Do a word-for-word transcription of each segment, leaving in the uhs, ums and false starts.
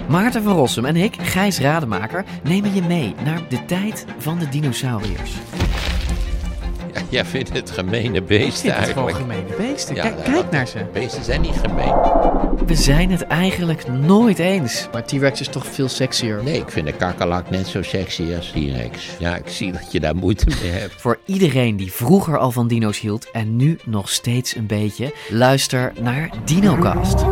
Maarten van Rossum en ik, Gijs Rademaker, nemen je mee naar de tijd van de dinosauriërs. Ja, jij vindt het gemene beesten eigenlijk. Het gewoon gemene beesten. Ja, Kijk, ja, kijk naar ze. Beesten zijn niet gemeen. We zijn het eigenlijk nooit eens. Maar T-Rex is toch veel sexier. Nee, ik vind de kakkerlak net zo sexy als T-Rex. Ja, ik zie dat je daar moeite mee hebt. Voor iedereen die vroeger al van dino's hield en nu nog steeds een beetje, luister naar DinoCast.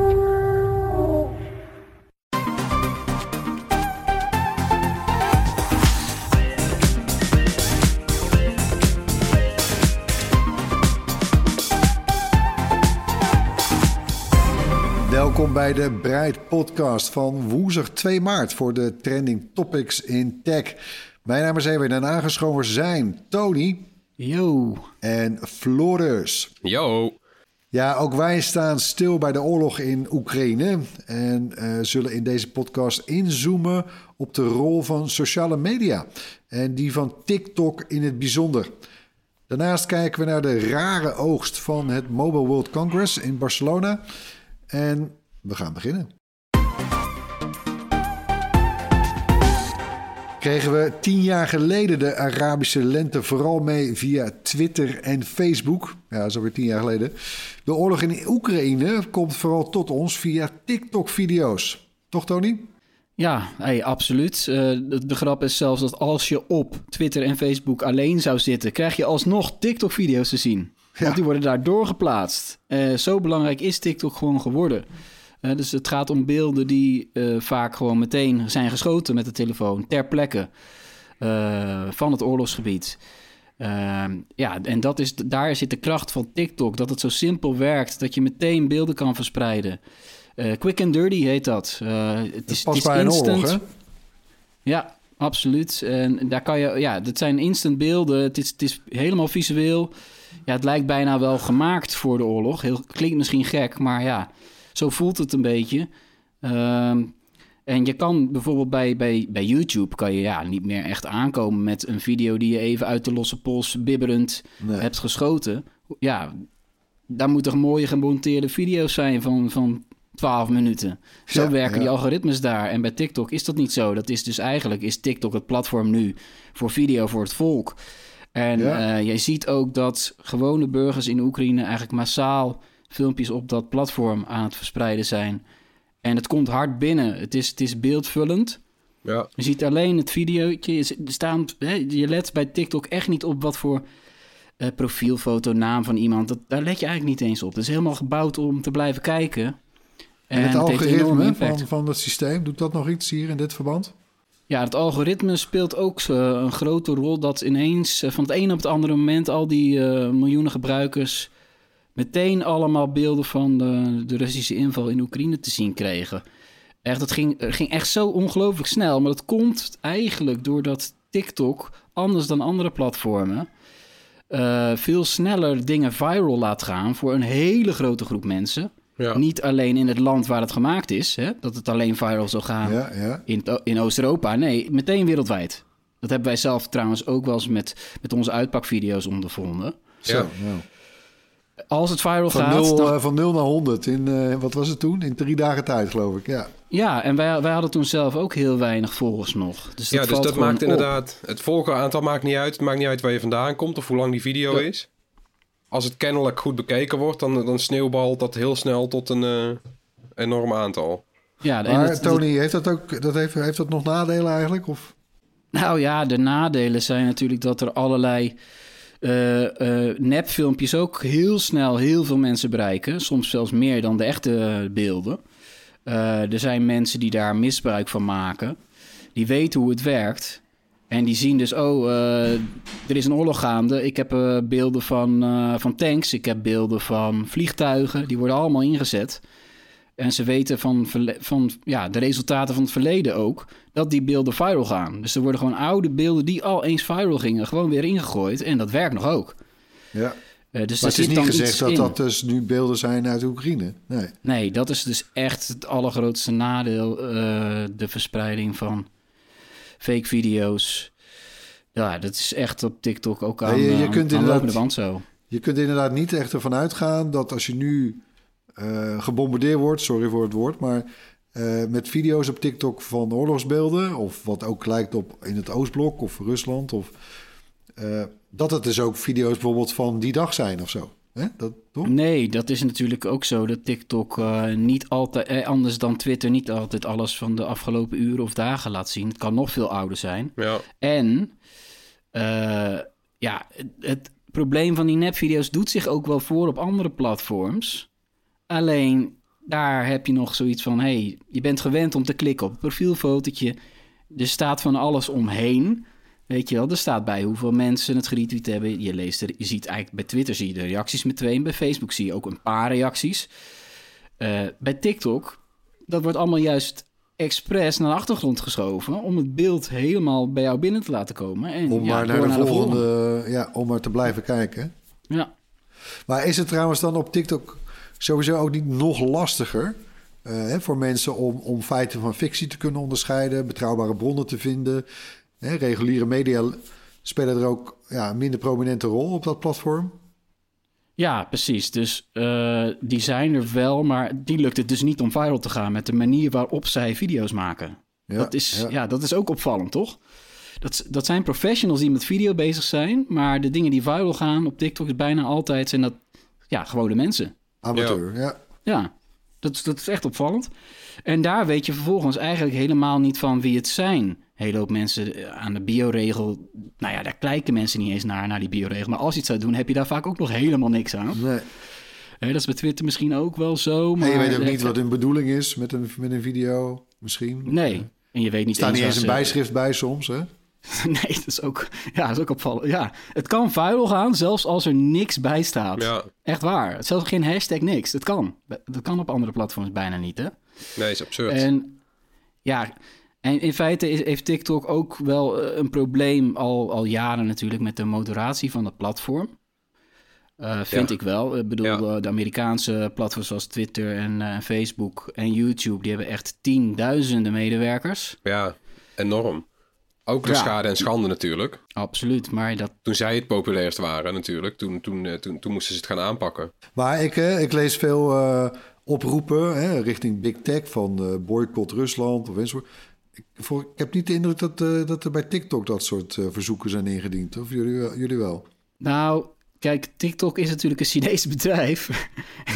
Welkom bij de Breit podcast van woensdag twee maart voor de trending topics in tech. Mijn naam is even en aangeschoven zijn Tony. Yo. En Floris. Yo. Ja, ook wij staan stil bij de oorlog in Oekraïne en uh, zullen in deze podcast inzoomen op de rol van sociale media en die van TikTok in het bijzonder. Daarnaast kijken we naar de rare oogst van het Mobile World Congress in Barcelona. En we gaan beginnen. Kregen we tien jaar geleden de Arabische lente vooral mee via Twitter en Facebook. Ja, dat is alweer tien jaar geleden. De oorlog in Oekraïne komt vooral tot ons via TikTok-video's. Toch, Tony? Ja, hey, absoluut. Uh, de, de grap is zelfs dat als je op Twitter en Facebook alleen zou zitten, krijg je alsnog TikTok-video's te zien. Want ja. Die worden daar doorgeplaatst. Uh, zo belangrijk is TikTok gewoon geworden. Uh, dus het gaat om beelden die uh, vaak gewoon meteen zijn geschoten met de telefoon ter plekke uh, van het oorlogsgebied. Uh, ja, en dat is, daar zit de kracht van TikTok. Dat het zo simpel werkt, dat je meteen beelden kan verspreiden. Uh, quick and dirty heet dat. Uh, het is, dat past het is bij instant. een oorlog, hè? Ja, absoluut. En daar kan je, ja, dat zijn instant beelden. Het is, het is helemaal visueel. Ja, het lijkt bijna wel gemaakt voor de oorlog. Heel, klinkt misschien gek, maar ja, zo voelt het een beetje. Um, en je kan bijvoorbeeld bij, bij, bij YouTube kan je ja, niet meer echt aankomen met een video die je even uit de losse pols bibberend nee. hebt geschoten. Ja, daar moeten mooie gemonteerde video's zijn van, van twaalf minuten. Zo ja, werken ja. die algoritmes daar. En bij TikTok is dat niet zo. Dat is dus eigenlijk is TikTok het platform nu voor video voor het volk. En ja. uh, je ziet ook dat gewone burgers in Oekraïne eigenlijk massaal filmpjes op dat platform aan het verspreiden zijn. En het komt hard binnen. Het is, het is beeldvullend. Ja. Je ziet alleen het videootje. Je, staan, hè, je let bij TikTok echt niet op wat voor uh, profielfoto, naam van iemand. Dat, daar let je eigenlijk niet eens op. Het is helemaal gebouwd om te blijven kijken. En, en het, het algoritme van, van het systeem, doet dat nog iets hier in dit verband? Ja, het algoritme speelt ook uh, een grote rol dat ineens uh, van het een op het andere moment al die uh, miljoenen gebruikers meteen allemaal beelden van de, de Russische inval in Oekraïne te zien kregen. Echt, het ging, het ging echt zo ongelooflijk snel, maar dat komt eigenlijk doordat TikTok, anders dan andere platformen, uh, veel sneller dingen viral laat gaan voor een hele grote groep mensen. Ja. Niet alleen in het land waar het gemaakt is, hè, dat het alleen viral zou gaan ja, ja. in, in Oost-Europa. Nee, meteen wereldwijd. Dat hebben wij zelf trouwens ook wel eens met, met onze uitpakvideo's ondervonden. Zo, ja. Als het viral van gaat... Nul, dan... uh, van nul naar honderd in, uh, wat was het toen? In drie dagen tijd, geloof ik, ja. Ja, en wij, wij hadden toen zelf ook heel weinig volgers nog. Dus dat ja, dus dat maakt op. inderdaad... Het volgeraantal maakt niet uit. Het maakt niet uit waar je vandaan komt of hoe lang die video ja. is. Als het kennelijk goed bekeken wordt, dan, dan sneeuwbalt dat heel snel tot een uh, enorm aantal. Ja, maar het, Tony, heeft dat ook dat heeft, heeft dat nog nadelen eigenlijk? Of? Nou ja, de nadelen zijn natuurlijk dat er allerlei uh, uh, nepfilmpjes ook heel snel heel veel mensen bereiken. Soms zelfs meer dan de echte beelden. Uh, er zijn mensen die daar misbruik van maken. Die weten hoe het werkt. En die zien dus, oh, uh, er is een oorlog gaande. Ik heb uh, beelden van, uh, van tanks, ik heb beelden van vliegtuigen. Die worden allemaal ingezet. En ze weten van, van ja, de resultaten van het verleden ook, dat die beelden viral gaan. Dus er worden gewoon oude beelden die al eens viral gingen, gewoon weer ingegooid. En dat werkt nog ook. Ja. Uh, dus maar het is niet gezegd dat in. dat dus nu beelden zijn uit Oekraïne. Nee, nee dat is dus echt het allergrootste nadeel. Uh, de verspreiding van fake video's. Ja, dat is echt op TikTok ook aan, ja, je, je kunt aan lopende band zo. Je kunt inderdaad niet echt ervan uitgaan dat als je nu uh, gebombardeerd wordt, sorry voor het woord, maar uh, met video's op TikTok van oorlogsbeelden, of wat ook lijkt op in het Oostblok of Rusland, of uh, dat het dus ook video's bijvoorbeeld van die dag zijn of zo. Hè? Dat, toch? Nee, dat is natuurlijk ook zo dat TikTok uh, niet altijd, eh, anders dan Twitter, niet altijd alles van de afgelopen uren of dagen laat zien. Het kan nog veel ouder zijn. Ja. En uh, ja, het, het probleem van die nepvideo's doet zich ook wel voor op andere platforms. Alleen daar heb je nog zoiets van, hey, je bent gewend om te klikken op het profielfotootje. Er staat van alles omheen. Weet je wel, er staat bij hoeveel mensen het geretweet hebben. Je leest er, je ziet eigenlijk bij Twitter zie je de reacties meteen. Bij Facebook zie je ook een paar reacties. Uh, bij TikTok, dat wordt allemaal juist expres naar de achtergrond geschoven om het beeld helemaal bij jou binnen te laten komen. En, om ja, maar naar de naar volgende, de volgende. Ja, om maar te blijven kijken. Ja. Maar is het trouwens dan op TikTok sowieso ook niet nog lastiger uh, hè, voor mensen om, om feiten van fictie te kunnen onderscheiden, betrouwbare bronnen te vinden? Hè, reguliere media spelen er ook ja, een minder prominente rol op dat platform. Ja, precies. Dus uh, die zijn er wel, maar die lukt het dus niet om viral te gaan met de manier waarop zij video's maken. Ja, dat, is, ja. ja, dat is ook opvallend, toch? Dat, dat zijn professionals die met video bezig zijn, maar de dingen die viral gaan op TikTok is bijna altijd zijn dat ja, gewone mensen. Amateur, ja. ja. Ja, dat, dat is echt opvallend. En daar weet je vervolgens eigenlijk helemaal niet van wie het zijn. Een hele hoop mensen aan de bioregel, nou ja, daar kijken mensen niet eens naar, naar die bioregel. Maar als je het zou doen, heb je daar vaak ook nog helemaal niks aan. Nee. He, dat is bij Twitter misschien ook wel zo. Maar en je weet ook niet wat hun bedoeling is met een, met een video, misschien. Nee, en je weet niet er staat niet eens een ze... bijschrift bij soms, hè? Nee, dat is ook, ja, dat is ook opvallend. Ja, het kan viral gaan, zelfs als er niks bij staat. Ja. Echt waar. Zelfs geen hashtag, niks. Dat kan. Dat kan op andere platforms bijna niet, hè? Nee, is absurd. En ja, en in feite is, heeft TikTok ook wel een probleem al, al jaren natuurlijk met de moderatie van het platform. Uh, vind ja. ik wel. Ik bedoel, ja. de Amerikaanse platforms zoals Twitter en uh, Facebook en YouTube, die hebben echt tienduizenden medewerkers. Ja, enorm. Ook de ja. schade en schande natuurlijk. Absoluut, maar dat... Toen zij het populairst waren natuurlijk, toen, toen, uh, toen, toen moesten ze het gaan aanpakken. Maar ik, uh, ik lees veel uh, oproepen hè, richting Big Tech van uh, boycott Rusland of enzovoort. Ik, voor, ik heb niet de indruk dat, uh, dat er bij TikTok dat soort uh, verzoeken zijn ingediend. Of jullie, jullie wel? Nou, kijk, TikTok is natuurlijk een Chinees bedrijf.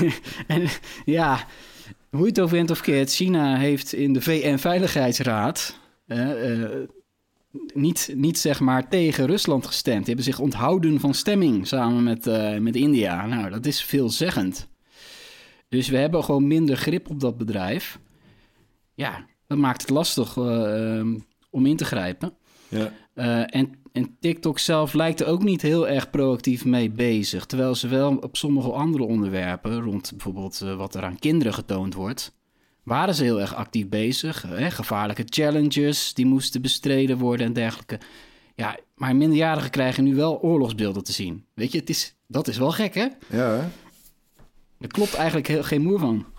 En ja, hoe je het over bent of keert, China heeft in de V N-veiligheidsraad... Uh, uh, Niet, niet zeg maar tegen Rusland gestemd. Die hebben zich onthouden van stemming samen met, uh, met India. Nou, dat is veelzeggend. Dus we hebben gewoon minder grip op dat bedrijf. Ja, dat maakt het lastig uh, um, om in te grijpen. Ja. Uh, en, en TikTok zelf lijkt er ook niet heel erg proactief mee bezig. Terwijl ze wel op sommige andere onderwerpen, rond bijvoorbeeld uh, wat er aan kinderen getoond wordt, waren ze heel erg actief bezig. Hè? Gevaarlijke challenges, die moesten bestreden worden en dergelijke. Ja, maar minderjarigen krijgen nu wel oorlogsbeelden te zien. Weet je, het is, dat is wel gek, hè? Ja, hè? Er klopt eigenlijk heel, geen moer van.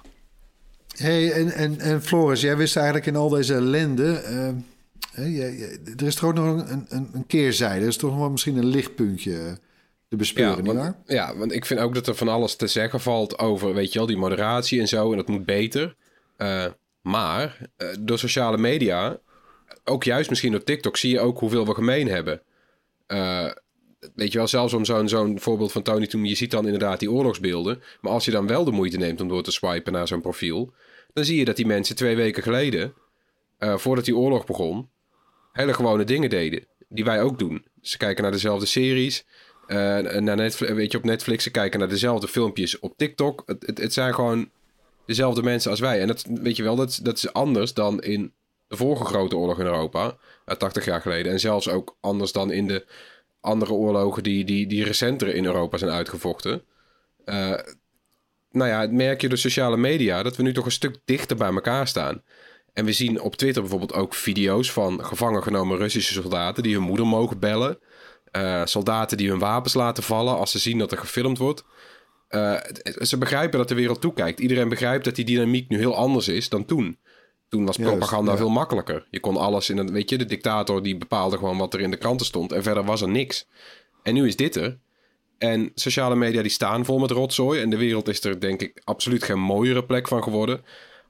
Hey, en, en, en Floris, jij wist eigenlijk in al deze ellende... Uh, uh, uh, er is toch ook nog een, een, een keerzijde. Er is toch nog wel misschien een lichtpuntje te bespeuren, ja, nietwaar? want, ja, want ik vind ook dat er van alles te zeggen valt over, weet je wel, die moderatie en zo. En dat moet beter. Uh, maar uh, door sociale media, ook juist misschien door TikTok, zie je ook hoeveel we gemeen hebben. Uh, weet je wel, zelfs om zo'n, zo'n voorbeeld van Tony toen, je ziet dan inderdaad die oorlogsbeelden. Maar als je dan wel de moeite neemt om door te swipen naar zo'n profiel, dan zie je dat die mensen twee weken geleden, uh, voordat die oorlog begon, hele gewone dingen deden. Die wij ook doen. Ze kijken naar dezelfde series. Uh, naar Netflix, weet je, op Netflix, ze kijken naar dezelfde filmpjes op TikTok. Het, het, het zijn gewoon dezelfde mensen als wij. En dat weet je wel, dat, dat is anders dan in de vorige grote oorlog in Europa, uh, tachtig jaar geleden. En zelfs ook anders dan in de andere oorlogen die, die, die recenter in Europa zijn uitgevochten. Uh, nou ja, merk je door sociale media dat we nu toch een stuk dichter bij elkaar staan. En we zien op Twitter bijvoorbeeld ook video's van gevangen genomen Russische soldaten die hun moeder mogen bellen. Uh, soldaten die hun wapens laten vallen als ze zien dat er gefilmd wordt. Uh, ze begrijpen dat de wereld toekijkt. Iedereen begrijpt dat die dynamiek nu heel anders is dan toen. Toen was propaganda Juist, ja. veel makkelijker. Je kon alles in een, weet je, de dictator die bepaalde gewoon wat er in de kranten stond. En verder was er niks. En nu is dit er. En sociale media die staan vol met rotzooi. En de wereld is er denk ik absoluut geen mooiere plek van geworden.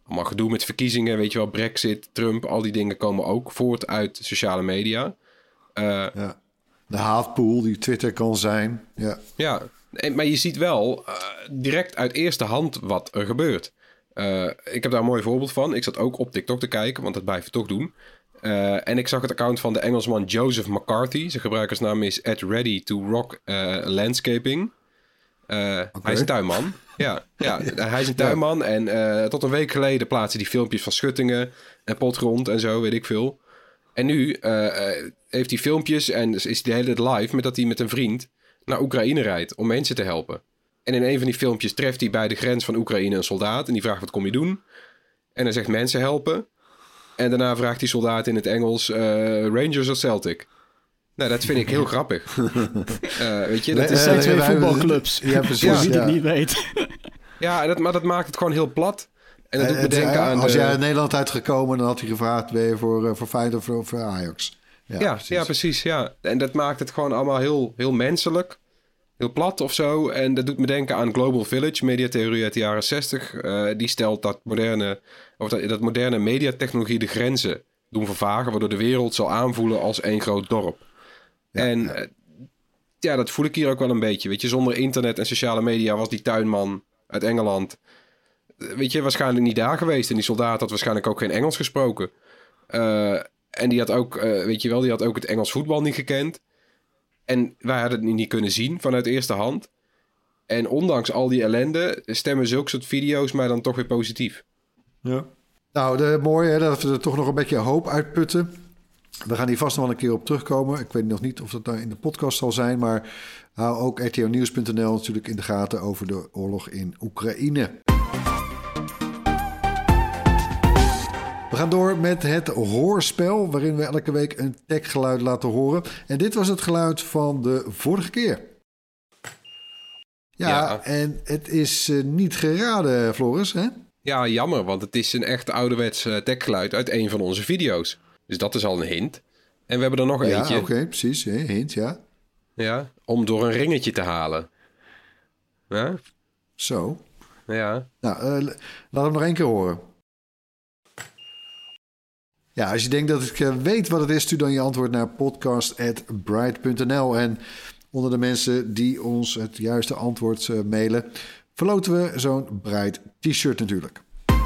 allemaal gedoe met verkiezingen, weet je wel, Brexit, Trump, al die dingen komen ook voort uit sociale media. Uh, ja. De haatpool die Twitter kan zijn. Ja, ja. Maar je ziet wel uh, direct uit eerste hand wat er gebeurt. Uh, ik heb daar een mooi voorbeeld van. Ik zat ook op TikTok te kijken, want dat blijf je toch doen. Uh, en ik zag het account van de Engelsman Joseph McCarthy. Zijn gebruikersnaam is at ready to rock uh, landscaping. Uh, okay. Hij is een tuinman. Ja, ja, hij is een tuinman. En uh, tot een week geleden plaatste hij filmpjes van schuttingen en potgrond en zo, weet ik veel. En nu uh, uh, heeft hij filmpjes en is hij de hele tijd live met dat hij met een vriend naar Oekraïne rijdt om mensen te helpen. En in een van die filmpjes treft hij bij de grens van Oekraïne een soldaat en die vraagt wat kom je doen? En hij zegt mensen helpen. En daarna vraagt die soldaat in het Engels uh, Rangers of Celtic. Nou, dat vind ik heel grappig. Uh, weet je, dat is zijn twee voetbalclubs. Ja, precies. Voor wie ja. het niet weet. Ja, dat, maar dat maakt het gewoon heel plat. En dat doet me het, denken aan als de... jij in Nederland uitgekomen, dan had hij gevraagd, ben je voor, voor Feyenoord of voor, voor Ajax? Ja, ja, precies. ja, precies. Ja. En dat maakt het gewoon allemaal heel, heel menselijk. Heel plat of zo. En dat doet me denken aan Global Village, mediatheorie uit de jaren zestig. Uh, die stelt dat moderne, of dat, dat moderne mediatechnologie de grenzen doen vervagen, waardoor de wereld zal aanvoelen als één groot dorp. Ja, en ja. Uh, ja, dat voel ik hier ook wel een beetje. Weet je, zonder internet en sociale media was die tuinman uit Engeland, weet je, waarschijnlijk niet daar geweest. En die soldaat had waarschijnlijk ook geen Engels gesproken. Uh, en die had ook, uh, weet je wel, die had ook het Engels voetbal niet gekend. En wij hadden het niet kunnen zien vanuit eerste hand. En ondanks al die ellende stemmen zulke soort video's mij dan toch weer positief. Ja. Nou, de, mooi hè, dat we er toch nog een beetje hoop uitputten. We gaan hier vast nog wel een keer op terugkomen. Ik weet nog niet of dat daar in de podcast zal zijn, maar hou ook R T O nieuws punt n l natuurlijk in de gaten over de oorlog in Oekraïne. We gaan door met het hoorspel, waarin we elke week een techgeluid laten horen. En dit was het geluid van de vorige keer. Ja, ja. En het is uh, niet geraden, Floris, hè? Ja, jammer, want het is een echt ouderwets uh, techgeluid uit een van onze video's. Dus dat is al een hint. En we hebben er nog ja, eentje. Ja, oké, okay, precies. Hè? Hint, ja. Ja, om door een ringetje te halen. Ja? Zo. Ja. Nou, uh, laat hem nog één keer horen. Ja, als je denkt dat ik uh, weet wat het is, stuur dan je antwoord naar podcast at bright punt n l. En onder de mensen die ons het juiste antwoord uh, mailen, verloten we zo'n Bright t-shirt natuurlijk.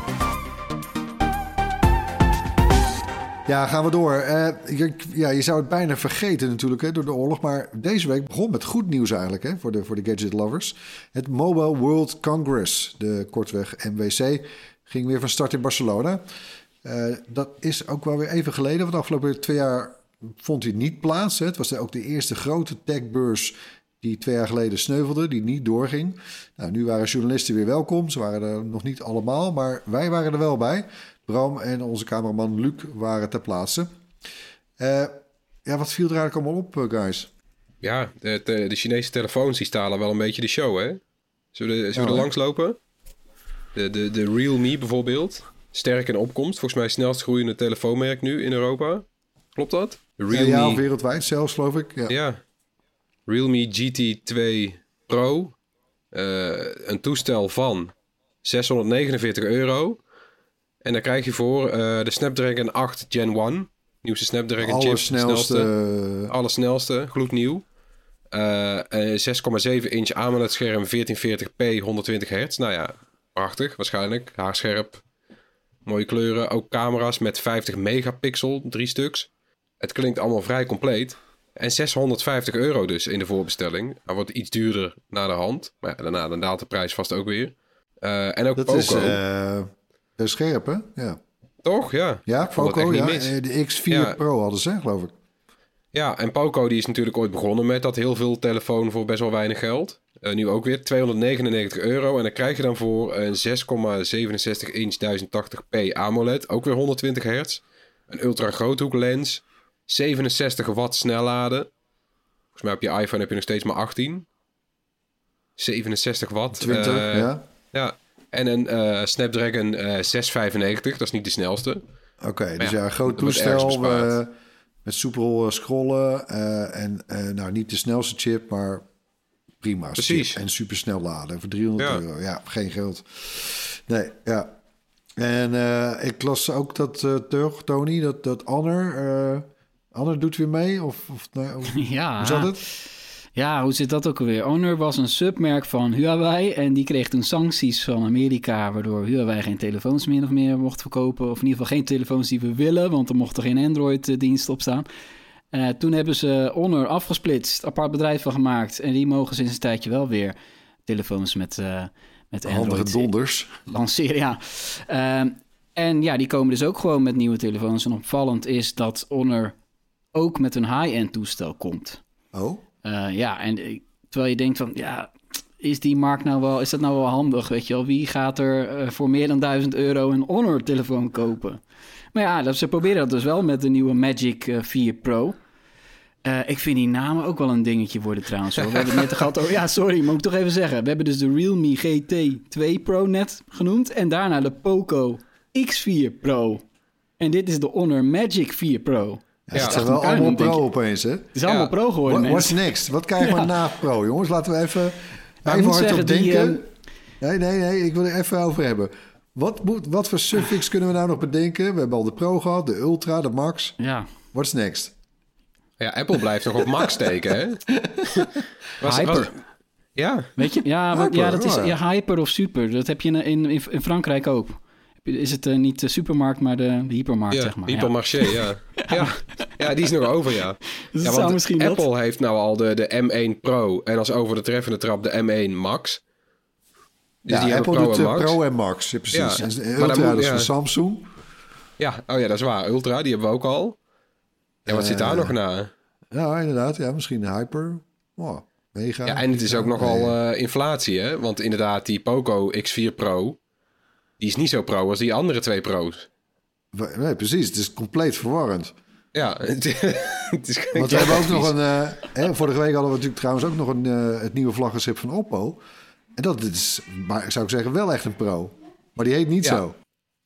Ja, gaan we door. Uh, je, ja, je zou het bijna vergeten natuurlijk hè, door de oorlog. Maar deze week begon met goed nieuws eigenlijk hè, voor, de, voor de gadget lovers. Het Mobile World Congress, de kortweg M W C, ging weer van start in Barcelona. Uh, dat is ook wel weer even geleden. Want de afgelopen twee jaar vond hij niet plaats. Hè. Het was ook de eerste grote techbeurs die twee jaar geleden sneuvelde, die niet doorging. Nou, nu waren journalisten weer welkom. Ze waren er nog niet allemaal, maar wij waren er wel bij. Bram en onze cameraman Luc waren ter plaatse. Uh, ja, wat viel er eigenlijk allemaal op, guys? Ja, de, de, de Chinese telefoons die stalen wel een beetje de show, hè? Zullen we, zullen we oh, er langs lopen? De, de, de Realme bijvoorbeeld. Sterk in opkomst. Volgens mij het snelst groeiende telefoonmerk nu in Europa. Klopt dat? De Realme... Ja, ja, wereldwijd zelfs, geloof ik. Ja. ja. Realme G T twee Pro. Uh, een toestel van zeshonderdnegenenveertig euro. En daar krijg je voor uh, de Snapdragon acht Gen één. Nieuwste Snapdragon chip. Allersnelste. snelste. Allersnelste, gloednieuw. Uh, zes komma zeven inch AMOLED scherm, veertien veertig p, honderdtwintig hertz. Nou ja, prachtig waarschijnlijk. Haarscherp. Mooie kleuren. Ook camera's met vijftig megapixel, drie stuks. Het klinkt allemaal vrij compleet. En zeshonderdvijftig euro dus in de voorbestelling. Hij wordt iets duurder na de hand. Maar ja, daarna dan daalt de prijs vast ook weer. Uh, en ook dat Poco. Is, uh, scherp, hè? Ja. Toch? Ja. Ja, Poco, ja. De X vier ja. Pro hadden ze, geloof ik. Ja, en Poco die is natuurlijk ooit begonnen met dat heel veel telefoon voor best wel weinig geld. Uh, nu ook weer tweehonderdnegenennegentig euro. En dan krijg je dan voor een zes komma zevenenzestig inch duizend tachtig p AMOLED. Ook weer honderdtwintig hertz. Een ultra groothoek lens. zevenenzestig watt snelladen. Volgens mij op je iPhone heb je nog steeds maar achttien. zevenenzestig watt. twintig, uh, ja. Ja. En een uh, Snapdragon uh, zeshonderdvijfennegentig. Dat is niet de snelste. Oké, okay, dus ja, een groot toestel uh, met soepel uh, scrollen. Uh, en uh, nou, niet de snelste chip, maar prima. Precies. Chip en supersnel laden voor driehonderd euro. Ja, geen geld. Nee, ja. En uh, ik las ook dat uh, terug, Tony, dat, dat Honor... Uh, Honor doet weer mee? Of, of, nou, of ja. Hoe zat het? Ja, hoe zit dat ook alweer? Honor was een submerk van Huawei en die kreeg toen sancties van Amerika, waardoor Huawei geen telefoons meer of meer mocht verkopen. Of in ieder geval geen telefoons die we willen, want er mocht er geen Android-dienst op staan. Uh, toen hebben ze Honor afgesplitst, apart bedrijf van gemaakt. En die mogen sinds een tijdje wel weer telefoons met, uh, met Android handige donders lanceren. Ja. Uh, en ja, die komen dus ook gewoon met nieuwe telefoons. En opvallend is dat Honor ook met een high-end toestel komt. Oh? Uh, ja, en terwijl je denkt van, ja, is die markt nou wel, is dat nou wel handig, weet je wel? Wie gaat er uh, voor meer dan duizend euro een Honor-telefoon kopen? Maar ja, dat, ze proberen dat dus wel met de nieuwe Magic uh, vier Pro. Uh, ik vind die namen ook wel een dingetje worden trouwens. Hoor. We hebben het net gehad over, ja, sorry, moet ik toch even zeggen. We hebben dus de Realme G T twee Pro net genoemd en daarna de Poco X vier Pro. En dit is de Honor Magic vier Pro. Ja, ja, het zijn wel allemaal pro opeens, hè? Het is allemaal ja. pro geworden, What, What's next? Wat krijgen we ja. na pro, jongens? Laten we even, maar even hard op denken. Die, uh... Nee, nee, nee, ik wil er even over hebben. Wat, moet, wat voor suffix kunnen we nou nog bedenken? We hebben al de Pro gehad, de Ultra, de Max. Ja. What's next? Ja, Apple blijft toch op Max steken, hè? Was, Hyper. Was, ja. Weet je? Ja, Hyper, ja dat is ja, Hyper of Super. Dat heb je in, in, in Frankrijk ook. Is het uh, niet de supermarkt, maar de, de hypermarkt, ja, zeg maar. Hypermarché, ja. ja. ja. Ja, die is nog over, ja. Dus ja want Apple dat... heeft nou al de, de M één Pro en als over de treffende trap de M één Max. Dus ja, die Apple Pro doet en Max. Pro en Max, ja, precies. Ja. En Ultra, dat is ja. van Samsung. Ja, oh ja, dat is waar. Ultra, die hebben we ook al. En wat uh, zit daar nog na? Ja, inderdaad. Ja, misschien de Hyper. Oh, mega. Ja, en het is ook nogal uh, inflatie, hè? Want inderdaad, die Poco X vier Pro... die is niet zo pro als die andere twee pro's. Nee, precies. Het is compleet verwarrend. Ja. Het is Want we hebben ook nog een... Uh, hè, vorige week hadden we natuurlijk trouwens ook nog een, uh, het nieuwe vlaggenschip van Oppo. En dat is, maar, zou ik zeggen, wel echt een pro. Maar die heet niet ja. zo.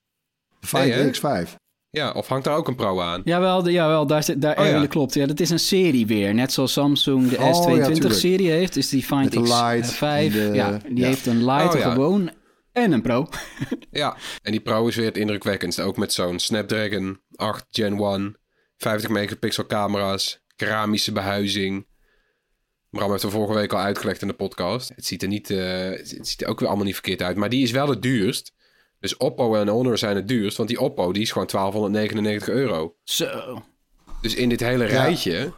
De Find nee, X vijf. Ja, of hangt daar ook een pro aan? Jawel, de, jawel daar, daar oh, ja. klopt. Ja, dat is een serie weer. Net zoals Samsung de oh, S tweeëntwintig-serie ja, heeft. Is die Find X vijf. De, ja, die ja. heeft een Lite oh, ja. gewoon... En een Pro. Ja, en die Pro is weer het indrukwekkendste. Ook met zo'n Snapdragon acht Gen één, vijftig megapixel camera's, keramische behuizing. Bram heeft er vorige week al uitgelegd in de podcast. Het ziet er niet, uh, het ziet er ook weer allemaal niet verkeerd uit. Maar die is wel het duurst. Dus Oppo en Honor zijn het duurst. Want die Oppo die is gewoon twaalfhonderdnegenennegentig euro. Zo. Dus in dit hele rijtje ja.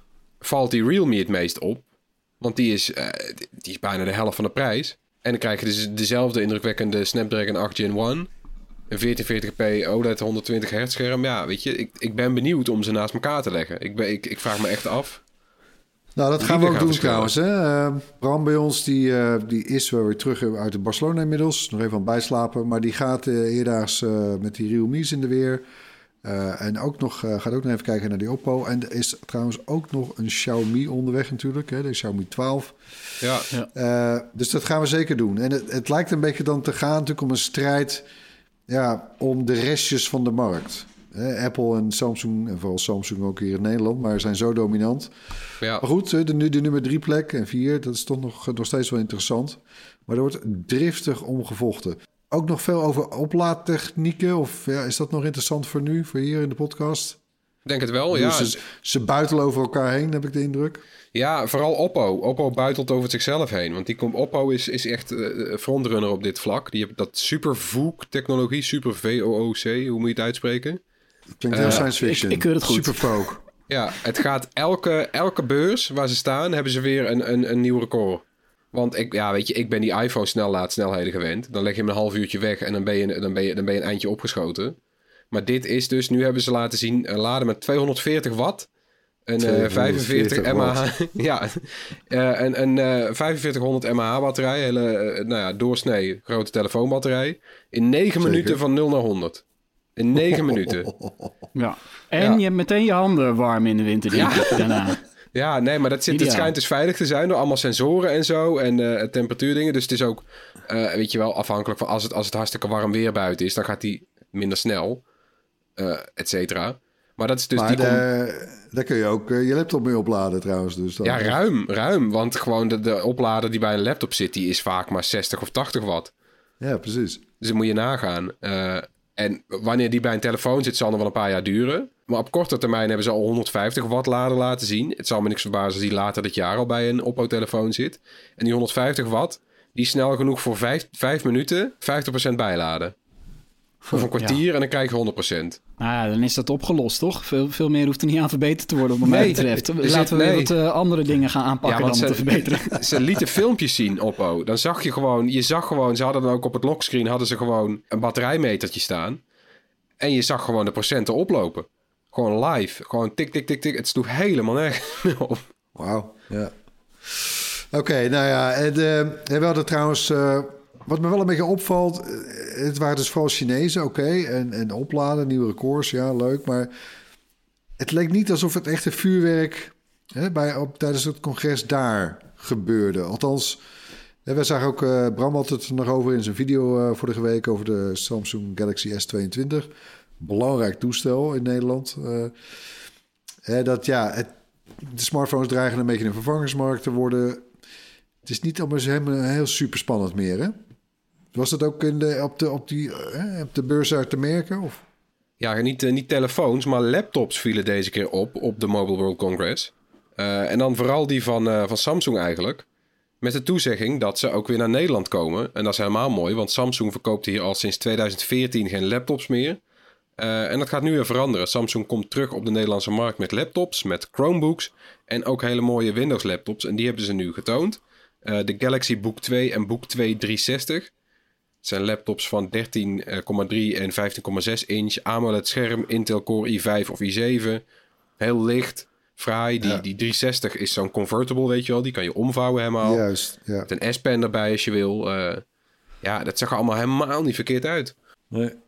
valt die Realme het meest op. Want die is, uh, die is bijna de helft van de prijs. En dan krijg je dus dezelfde indrukwekkende Snapdragon acht Gen één. Een veertien veertig p O L E D honderdtwintig hertz scherm. Ja, weet je, ik, ik ben benieuwd om ze naast elkaar te leggen. Ik, ben, ik, ik vraag me echt af. Nou, dat gaan we ook doen trouwens. Hè? Uh, Bram bij ons, die, uh, die is wel weer terug uit de Barcelona inmiddels. Nog even aan bijslapen. Maar die gaat uh, eerdaags uh, met die Realme's in de weer. Uh, en ook nog, uh, gaat ook nog even kijken naar die Oppo. En er is trouwens ook nog een Xiaomi onderweg natuurlijk. Hè? De Xiaomi twaalf. Ja. Uh, dus dat gaan we zeker doen. En het, het lijkt een beetje dan te gaan natuurlijk om een strijd... Ja, om de restjes van de markt. Uh, Apple en Samsung, en vooral Samsung ook hier in Nederland... maar zijn zo dominant. Ja. Maar goed, de, de nummer drie plek en vier... dat is toch nog, nog steeds wel interessant. Maar er wordt driftig om gevochten. Ook nog veel over oplaadtechnieken. Of ja, is dat nog interessant voor nu, voor hier in de podcast? Ik denk het wel, ja. Ze, ze buitelen over elkaar heen, heb ik de indruk. Ja, vooral Oppo. Oppo buitelt over zichzelf heen. Want die komt, Oppo is, is echt uh, frontrunner op dit vlak. Die heeft dat super V O O C-technologie, super V O O C, hoe moet je het uitspreken? Klinkt heel uh, science fiction. Ik, ik keur het goed. Super V O O C. Ja, het gaat elke, elke beurs waar ze staan, hebben ze weer een, een, een nieuw record. Want ik, ja, weet je, ik ben die iPhone snellaadsnelheden gewend. Dan leg je hem een half uurtje weg en dan ben je, dan ben je, dan ben je een eindje opgeschoten. Maar dit is dus, nu hebben ze laten zien, uh, laden met tweehonderdveertig watt. Een uh, vijfenveertig mAh. Ja, uh, een, een uh, vijfenveertighonderd mAh batterij. Hele, uh, nou ja, doorsnee grote telefoonbatterij. In negen Zeker. minuten van nul naar honderd. In negen minuten. Ja. En ja. je hebt meteen je handen warm in de winter. Ja. Daarna. Ja, nee, maar dat zit, het schijnt dus veilig te zijn door allemaal sensoren en zo. En uh, temperatuurdingen. Dus het is ook, uh, weet je wel, afhankelijk van als het, als het hartstikke warm weer buiten is, dan gaat die minder snel. Uh, et cetera. Maar dat is dus maar die... De, com- daar kun je ook uh, je laptop mee opladen trouwens. Dus dan ja, ruim, ruim. Want gewoon de, de oplader die bij een laptop zit, die is vaak maar zestig of tachtig watt. Ja, precies. Dus dan moet je nagaan. Uh, en wanneer die bij een telefoon zit, zal nog wel een paar jaar duren. Maar op korte termijn hebben ze al honderdvijftig watt lader laten zien. Het zal me niks verbazen als die later dit jaar al bij een Oppo-telefoon zit. En die honderdvijftig watt, die is snel genoeg voor vijf, vijf minuten vijftig procent bijladen. Of een kwartier ja. en dan krijg je honderd procent. Nou ja, dan is dat opgelost, toch? Veel, veel meer hoeft er niet aan verbeterd te worden, wat mij nee, betreft. Laten Laten we nee. wat uh, andere dingen gaan aanpakken ja, dan ze, te verbeteren. Ze lieten filmpjes zien, Oppo. Dan zag je gewoon, je zag gewoon, ze hadden dan ook op het lockscreen, hadden ze gewoon een batterijmetertje staan. En je zag gewoon de procenten oplopen. Gewoon live. Gewoon tik, tik, tik, tik. Het sloeg helemaal nergens op. Wauw, ja. Oké, okay, nou ja, en, uh, we hadden trouwens... Uh, wat me wel een beetje opvalt, het waren dus vooral Chinezen, oké. Okay, en, en opladen, nieuwe records, ja, leuk. Maar het leek niet alsof het echte vuurwerk hè, bij, op, tijdens het congres daar gebeurde. Althans, hè, wij zagen ook, uh, Bram had het er nog over in zijn video uh, vorige week... over de Samsung Galaxy S tweeëntwintig. Belangrijk toestel in Nederland. Uh, hè, dat ja, het, de smartphones dreigen een beetje een vervangersmarkt te worden. Het is niet allemaal helemaal heel super spannend meer, hè? Was dat ook in de, op, de, op, die, eh, op de beurs daar te merken? Of? Ja, niet, uh, niet telefoons, maar laptops vielen deze keer op... op de Mobile World Congress. Uh, en dan vooral die van, uh, van Samsung eigenlijk. Met de toezegging dat ze ook weer naar Nederland komen. En dat is helemaal mooi, want Samsung verkoopt hier al sinds tweeduizend veertien geen laptops meer. Uh, en dat gaat nu weer veranderen. Samsung komt terug op de Nederlandse markt met laptops, met Chromebooks... en ook hele mooie Windows laptops. En die hebben ze nu getoond. Uh, de Galaxy Book twee en Book twee driehonderdzestig... Het zijn laptops van dertien komma drie en vijftien komma zes inch. AMOLED scherm, Intel Core i vijf of i zeven. Heel licht, fraai. Die, ja. die driehonderdzestig is zo'n convertible, weet je wel. Die kan je omvouwen helemaal. Juist, ja. Met een S-pen erbij als je wil. Uh, ja, dat zag er allemaal helemaal niet verkeerd uit. Nee. En,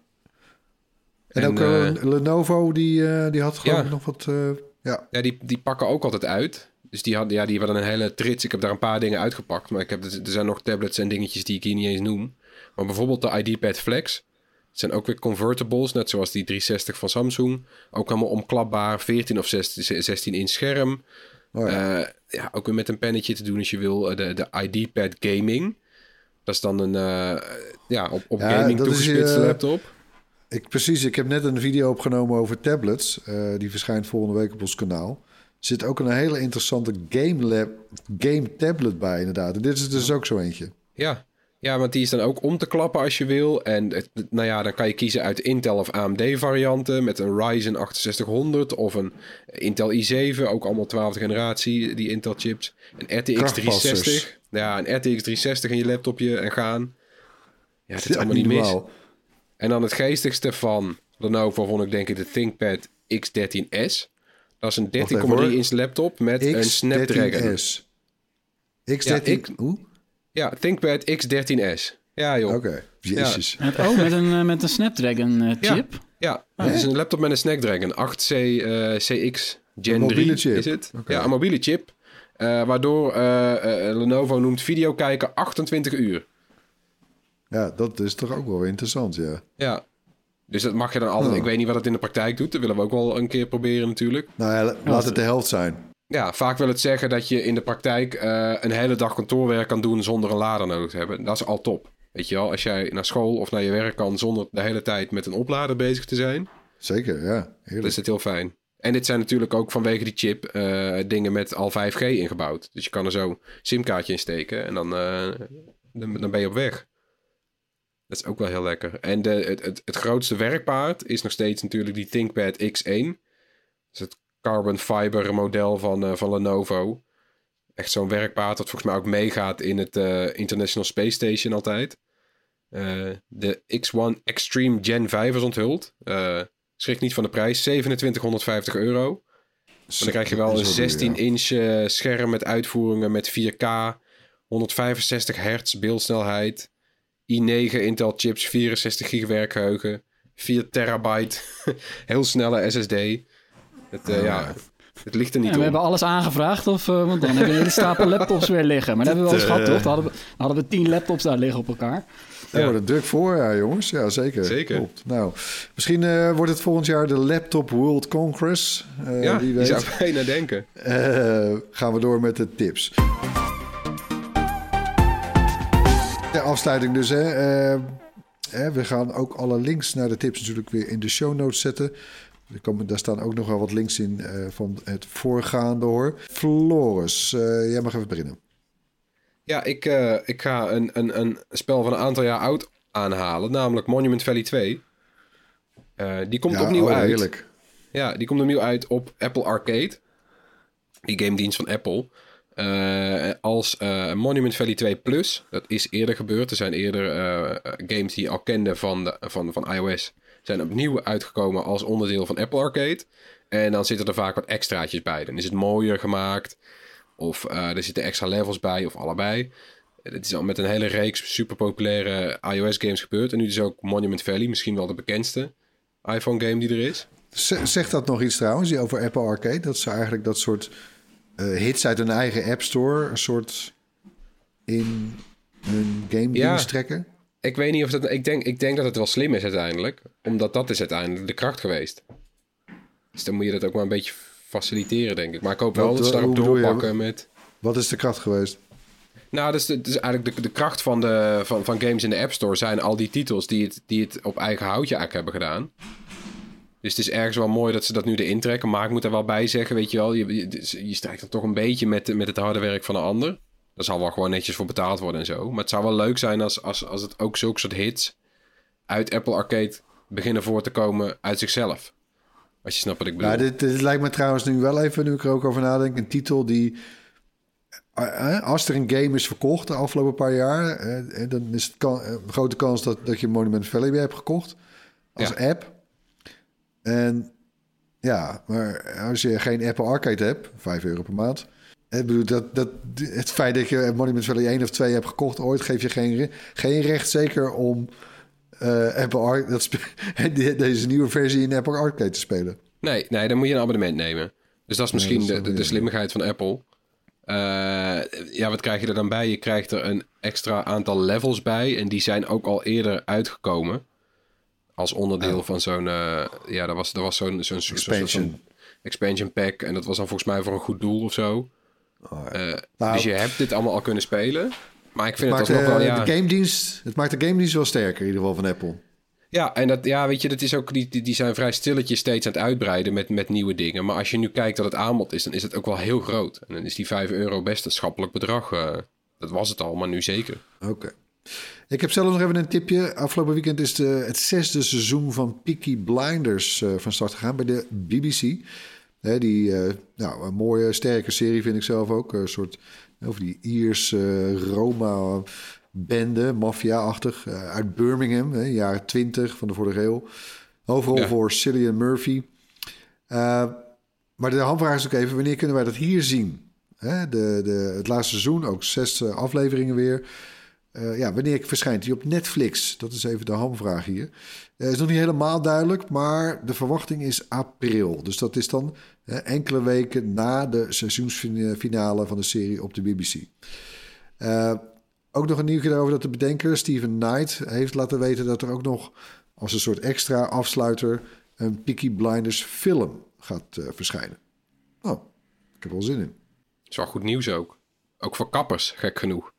en ook uh, Lenovo, die, uh, die had gewoon ja. nog wat... Uh, ja, ja die, die pakken ook altijd uit. Dus die hadden, ja, die hadden een hele trits. Ik heb daar een paar dingen uitgepakt. Maar ik heb, er zijn nog tablets en dingetjes die ik hier niet eens noem. Maar bijvoorbeeld de I D-Pad Flex. Het zijn ook weer convertibles, net zoals die driehonderdzestig van Samsung. Ook allemaal omklapbaar, veertien of zestien inch scherm. Oh ja. Uh, ja, ook weer met een pennetje te doen als je wil. De, de I D-Pad Gaming. Dat is dan een uh, ja, op, op ja, gaming toegespitste uh, laptop. Ik, precies, ik heb net een video opgenomen over tablets. Uh, die verschijnt volgende week op ons kanaal. Er zit ook een hele interessante game, lab, game tablet bij, inderdaad. En dit is dus ook zo eentje. Ja. Ja, want die is dan ook om te klappen als je wil. En het, nou ja, dan kan je kiezen uit Intel of A M D varianten... met een Ryzen achtenzestighonderd of een Intel i zeven. Ook allemaal twaalfde generatie, die Intel chips. Een R T X driehonderdzestig. Ja, een R T X driehonderdzestig in je laptopje en gaan. Ja, dat is ja, allemaal niet mis. En dan het geestigste van Lenovo vond ik denk ik de ThinkPad X dertien S. Dat is een dertien komma drie inch laptop met X een Snapdragon. S. X dertien... Ja, Hoe? Ja, ThinkPad X dertien S. Ja, joh. Oké, okay. Jezus. Ja. Oh, met een, uh, met een Snapdragon uh, chip? Ja, ja. Het is een laptop met een Snapdragon. acht C, uh, C X Gen drie chip. Is het. Okay. Ja, een mobiele chip. Uh, waardoor uh, uh, Lenovo noemt video kijken achtentwintig uur. Ja, dat is toch ook wel weer interessant, ja. Ja. Dus dat mag je dan altijd... Oh. Ik weet niet wat het in de praktijk doet. Dat willen we ook wel een keer proberen natuurlijk. Nou ja, laat het de helft zijn. Ja, vaak wil het zeggen dat je in de praktijk uh, een hele dag kantoorwerk kan doen zonder een lader nodig te hebben. Dat is al top. Weet je wel, als jij naar school of naar je werk kan zonder de hele tijd met een oplader bezig te zijn. Zeker, ja. Heerlijk. Dan is het heel fijn. En dit zijn natuurlijk ook vanwege die chip uh, dingen met al vijf G ingebouwd. Dus je kan er zo simkaartje in steken en dan, uh, dan, dan ben je op weg. Dat is ook wel heel lekker. En de, het, het, het grootste werkpaard is nog steeds natuurlijk die ThinkPad X één. Dus het carbon fiber model van, uh, van Lenovo. Echt zo'n werkpaard dat volgens mij ook meegaat in het uh, International Space Station altijd. Uh, de X één Extreme Gen vijf is onthuld. Uh, schrik niet van de prijs. zevenentwintighonderdvijftig euro. Dus dan krijg je wel een zestien inch uh, scherm met uitvoeringen met vier K. honderdvijfenzestig hertz beeldsnelheid. i negen Intel chips, vierenzestig gig werkgeheugen. vier terabyte. Heel snelle S S D. Het, uh, ja, het ligt er niet ja, we om. hebben alles aangevraagd, of, uh, want dan hebben we een hele stapel laptops weer liggen. Maar dat hebben we wel eens gehad, toch? Dan hadden, we, dan hadden we tien laptops daar liggen op elkaar. Ja, ja. wordt druk voor, ja, jongens. Ja, zeker. Zeker. Klopt. Nou, misschien uh, wordt het volgend jaar de Laptop World Congress. Uh, ja, wie je weet. zou bijna denken. Uh, gaan we door met de tips. De afsluiting dus, hè. Uh, Hè, we gaan ook alle links naar de tips natuurlijk weer in de show notes zetten. Er komen, daar staan ook nog wel wat links in uh, van het voorgaande hoor. Floris, uh, jij mag even beginnen. Ja, ik, uh, ik ga een, een, een spel van een aantal jaar oud aanhalen, namelijk Monument Valley twee. Uh, die komt ja, opnieuw oh, uit. Heerlijk. Ja, die komt opnieuw uit op Apple Arcade. Die game dienst van Apple. Uh, als uh, Monument Valley twee Plus. Dat is eerder gebeurd. Er zijn eerder uh, games die je al kende van, de, van, van iOS. Zijn opnieuw uitgekomen als onderdeel van Apple Arcade. En dan zitten er vaak wat extraatjes bij. Dan is het mooier gemaakt. Of uh, er zitten extra levels bij. Of allebei. Het is al met een hele reeks super populaire iOS games gebeurd. En nu is ook Monument Valley. Misschien wel de bekendste iPhone game die er is. Zegt dat nog iets trouwens over Apple Arcade? Dat ze eigenlijk dat soort uh, hits uit hun eigen App Store... een soort in hun game dienst ja, trekken? Ik weet niet of dat... Ik denk, ik denk dat het wel slim is uiteindelijk. Omdat dat is uiteindelijk de kracht geweest. Dus dan moet je dat ook maar een beetje faciliteren, denk ik. Maar ik hoop wel Wat, dat ze daarop doorpakken je, met... Wat is de kracht geweest? Nou, dus, dus eigenlijk de, de kracht van, de, van, van games in de App Store... zijn al die titels die het, die het op eigen houtje eigenlijk hebben gedaan. Dus het is ergens wel mooi dat ze dat nu erin trekken. Maar ik moet er wel bij zeggen, weet je wel... je, je, je strijkt dan toch een beetje met, met het harde werk van een ander. Daar zal wel gewoon netjes voor betaald worden en zo. Maar het zou wel leuk zijn als, als, als het ook zulke soort hits... uit Apple Arcade beginnen voor te komen uit zichzelf. Als je snapt wat ik bedoel. Ja, dit, dit lijkt me trouwens nu wel even, nu ik er ook over nadenk... een titel die... Als er een game is verkocht de afgelopen paar jaar... dan is het kan, een grote kans dat, dat je Monument Valley weer hebt gekocht. Als ja. app. En ja, maar als je geen Apple Arcade hebt... vijf euro per maand... Ik bedoel, dat, dat, het feit dat je Monument Valley één of twee hebt gekocht ooit... geeft je geen, geen recht zeker om uh, Apple Arcade, deze nieuwe versie in Apple Arcade te spelen. Nee, nee, dan moet je een abonnement nemen. Dus dat is misschien nee, dat is de, de, de slimmigheid van Apple. Uh, ja, wat krijg je er dan bij? Je krijgt er een extra aantal levels bij... en die zijn ook al eerder uitgekomen... als onderdeel oh. van zo'n... Uh, ja, dat was, dat was zo'n... zo'n expansion. Zo'n expansion pack... en dat was dan volgens mij voor een goed doel of zo... Uh, nou, dus je hebt dit allemaal al kunnen spelen. Maar ik vind het, het alsnog wel... Ja... De gamedienst, het maakt de gamedienst wel sterker, in ieder geval van Apple. Ja, en dat, ja, weet je, dat is ook, die, die, die zijn vrij stilletjes steeds aan het uitbreiden met, met nieuwe dingen. Maar als je nu kijkt dat het aanbod is, dan is het ook wel heel groot. En dan is die vijf euro best een schappelijk bedrag. Uh, dat was het al, maar nu zeker. Oké. Okay. Ik heb zelf nog even een tipje. Afgelopen weekend is de, het zesde seizoen van Peaky Blinders uh, van start gegaan bij de B B C. He, die, uh, nou, een mooie, sterke serie vind ik zelf ook. Een soort, over die Ierse uh, Roma-bende, maffia-achtig, uh, uit Birmingham, hè, jaren twintig van de vorige eeuw. Overal ja. voor Cillian Murphy. Uh, maar de handvraag is ook even, wanneer kunnen wij dat hier zien? Hè, de, de, het laatste seizoen, ook zes uh, afleveringen weer. Uh, ja, wanneer verschijnt die op Netflix? Dat is even de hamvraag hier. Het uh, is nog niet helemaal duidelijk, maar de verwachting is april. Dus dat is dan uh, enkele weken na de seizoensfinale van de serie op de B B C. Uh, ook nog een nieuwtje daarover dat de bedenker Steven Knight heeft laten weten dat er ook nog als een soort extra afsluiter een Peaky Blinders film gaat uh, verschijnen. Oh, ik heb er wel zin in. Dat is wel goed nieuws ook. Ook voor kappers, gek genoeg.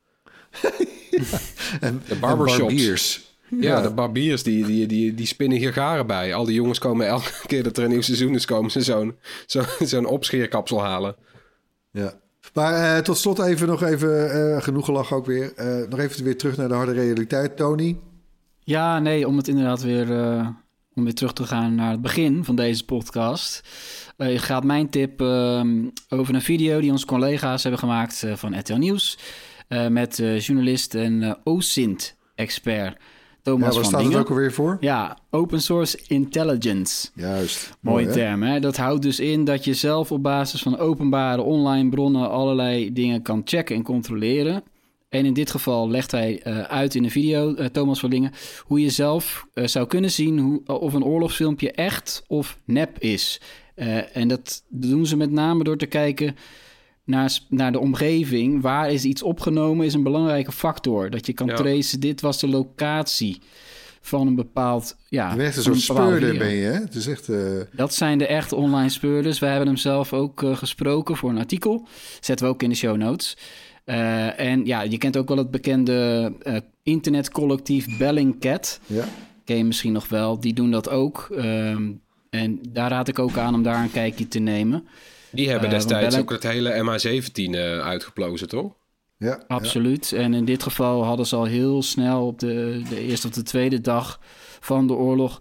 Ja, en, de barbershops. En barbiers. Ja, ja, de barbiers die, die, die, die spinnen hier garen bij. Al die jongens komen elke keer dat er een nieuw seizoen is, komen ze zo'n, zo, zo'n opscheerkapsel halen. Ja. Maar uh, tot slot even nog even, uh, genoeg gelach ook weer. Uh, nog even weer terug naar de harde realiteit, Tony. Ja, nee, om het inderdaad weer, uh, om weer terug te gaan naar het begin van deze podcast. Uh, gaat mijn tip uh, over een video die onze collega's hebben gemaakt uh, van R T L Nieuws. Uh, met uh, journalist en uh, O S I N T-expert Thomas ja, van Dingen. Waar staat het ook alweer voor? Ja, Open Source Intelligence. Juist. Mooie Mooi, term, hè? Dat houdt dus in dat je zelf op basis van openbare online bronnen allerlei dingen kan checken en controleren. En in dit geval legt hij uh, uit in de video, uh, Thomas van Dingen, hoe je zelf uh, zou kunnen zien hoe, of een oorlogsfilmpje echt of nep is. Uh, en dat doen ze met name door te kijken Naar, naar de omgeving. Waar is iets opgenomen is een belangrijke factor. Dat je kan ja. tracen, dit was de locatie van een bepaald... Ja, je bent echt een soort speurder ben je, hè? Het is echt, uh... Dat zijn de echte online speurders. Wij hebben hem zelf ook uh, gesproken voor een artikel. Zetten we ook in de show notes. Uh, en ja, je kent ook wel het bekende uh, internetcollectief Bellingcat. Ja. Ken je misschien nog wel. Die doen dat ook. Um, en daar raad ik ook aan om daar een kijkje te nemen. Die hebben Uh, destijds Belling... ook het hele M H zeventien uh, uitgeplozen, toch? Ja, Absoluut. Ja. En in dit geval hadden ze al heel snel op de, de eerste of de tweede dag van de oorlog...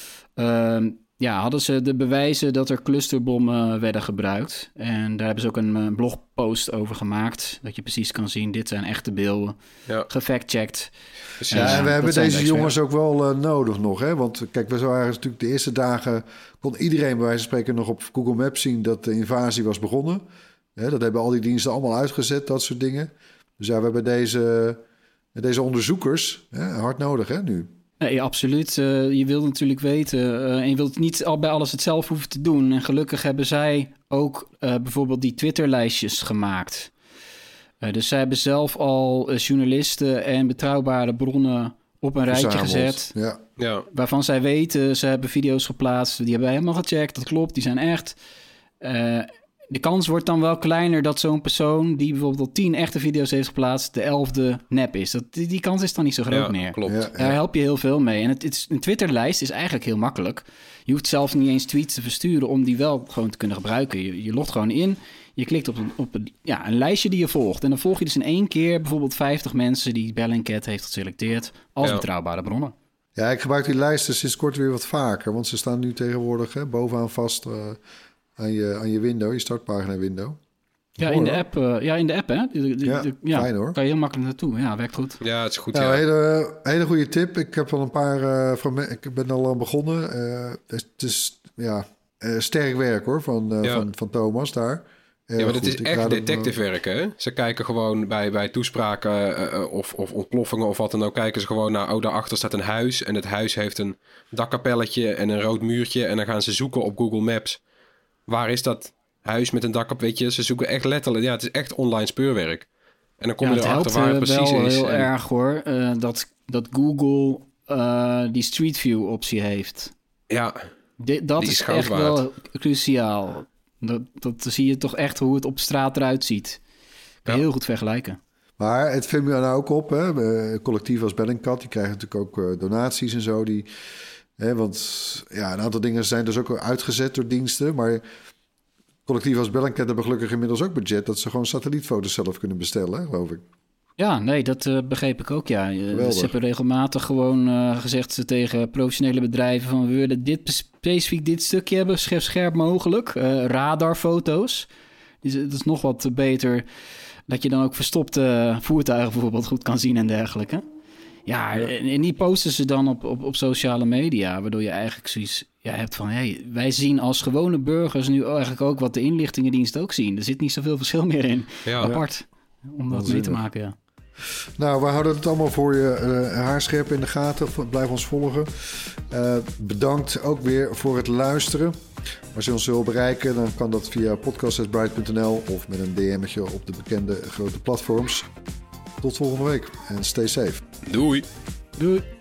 Uh, ja, hadden ze de bewijzen dat er clusterbommen werden gebruikt. En daar hebben ze ook een uh, blogpost over gemaakt. Dat je precies kan zien, dit zijn echte beelden. Ja. Gefactcheckt. Ja, uh, en we hebben deze jongens ook wel uh, nodig nog. Hè? Want kijk, we waren natuurlijk de eerste dagen... kon iedereen bij wijze van spreken nog op Google Maps zien... dat de invasie was begonnen. Hè, dat hebben al die diensten allemaal uitgezet, dat soort dingen. Dus ja, we hebben deze, deze onderzoekers hè, hard nodig hè, nu. Nee, absoluut. Uh, je wilt natuurlijk weten uh, en je wilt niet al bij alles het zelf hoeven te doen. En gelukkig hebben zij ook uh, bijvoorbeeld die Twitter-lijstjes gemaakt. Uh, dus zij hebben zelf al uh, journalisten en betrouwbare bronnen op een rijtje gezet. Ja. Ja. Waarvan zij weten, ze hebben video's geplaatst. Die hebben wij helemaal gecheckt, dat klopt, die zijn echt. Uh, de kans wordt dan wel kleiner dat zo'n persoon... die bijvoorbeeld al tien echte video's heeft geplaatst... de elfde nep is. Dat, die, die kans is dan niet zo groot ja, meer. Klopt. Ja, ja. Daar help je heel veel mee. En het, het is, een Twitterlijst is eigenlijk heel makkelijk. Je hoeft zelf niet eens tweets te versturen... om die wel gewoon te kunnen gebruiken. Je, je logt gewoon in. Je klikt op, een, op een, ja, een lijstje die je volgt. En dan volg je dus in één keer... bijvoorbeeld vijftig mensen die Bellingcat heeft geselecteerd... als ja. betrouwbare bronnen. Ja, ik gebruik die lijsten sinds kort weer wat vaker. Want ze staan nu tegenwoordig hè, bovenaan vast... Uh... Aan je, aan je window, je startpagina window. Ja, in de app, uh, ja, in de app, hè? De, de, ja, de, ja, fijn hoor. Kan je heel makkelijk naartoe. Ja, werkt goed. Ja, het is goed. Nou, ja. hele, hele goede tip. Ik heb al een paar uh, fragmenten. Ik ben al aan begonnen. Uh, het is ja, uh, sterk werk hoor van, uh, ja. van, van Thomas daar. Uh, ja, maar dit is echt detective werk, hè? Ze kijken gewoon bij, bij toespraken uh, of, of ontploffingen of wat dan ook... kijken ze gewoon naar, oh, daarachter staat een huis... en het huis heeft een dakkapelletje en een rood muurtje... en dan gaan ze zoeken op Google Maps. Waar is dat huis met een dak op, weet je? Ze zoeken echt letterlijk... Ja, het is echt online speurwerk. En dan kom ja, je erachter waar het precies wel is. heel en... erg, hoor. Uh, dat, dat Google uh, die Street View optie heeft. Ja, De, dat die is, is echt waard. wel cruciaal. Dat, dat zie je toch echt hoe het op straat eruit ziet. Kan je Ja. heel goed vergelijken. Maar het viel me nou ook op. Hè? Uh, collectief als Bellingcat, die krijgen natuurlijk ook uh, donaties en zo. Die, hè, want ja, een aantal dingen zijn dus ook uitgezet door diensten. Maar collectief als Bellingcat hebben gelukkig inmiddels ook budget... dat ze gewoon satellietfoto's zelf kunnen bestellen, hè, geloof ik. Ja, nee, dat uh, begreep ik ook, ja. Geweldig. Ze hebben regelmatig gewoon uh, gezegd tegen professionele bedrijven... van we willen dit specifiek dit stukje hebben, scherp, scherp mogelijk. Uh, radarfoto's. Dus dat is nog wat beter... dat je dan ook verstopte voertuigen bijvoorbeeld goed kan zien en dergelijke. Ja, en die posten ze dan op, op, op sociale media... waardoor je eigenlijk zoiets ja, hebt van... Hey, wij zien als gewone burgers nu eigenlijk ook... wat de inlichtingendienst ook zien. Er zit niet zoveel verschil meer in. Ja. Apart, om dat mee te maken, ja. Nou, we houden het allemaal voor je uh, haarscherp in de gaten. Blijf ons volgen. Uh, bedankt ook weer voor het luisteren. Als je ons wil bereiken, dan kan dat via podcast at bright punt n l... of met een D M'tje op de bekende grote platforms. Tot volgende week en stay safe. Doei. Doei.